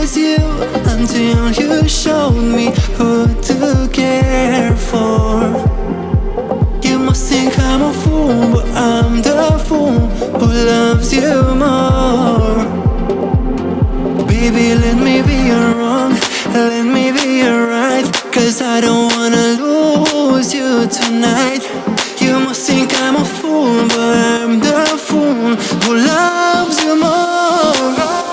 was you until you showed me who to care for. You must think I'm a fool, but I'm the fool who loves you more. Baby, let me be your wrong, let me be your right, 'cause I don't wanna lose you tonight. You must think I'm a fool, but I'm the fool who loves you more.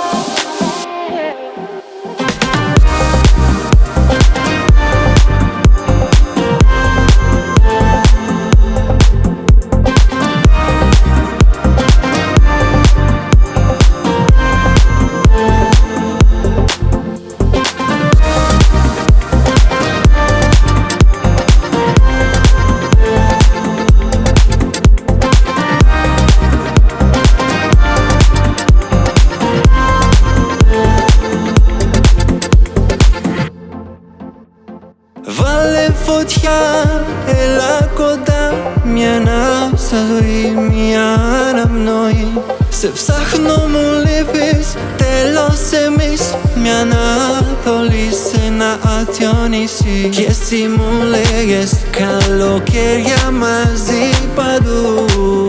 Βάλε φωτιά, έλα κοντά. Μια ανάσα ζωή, μια αναπνοή. Σε ψάχνω μου λείπεις, τέλος εμείς. Μια ανατολή σε ένα άδειο νησί. Και εσύ μου λέγες καλοκαίρια μαζί παντού.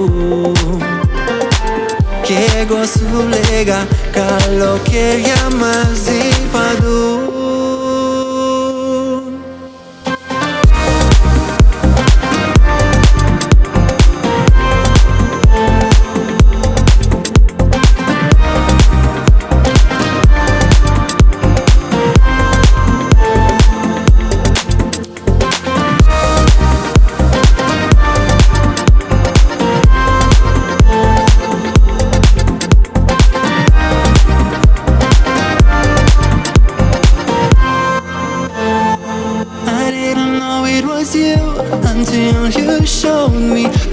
Και εγώ σου λέγα καλοκαίρια μαζί παντού. You until you showed me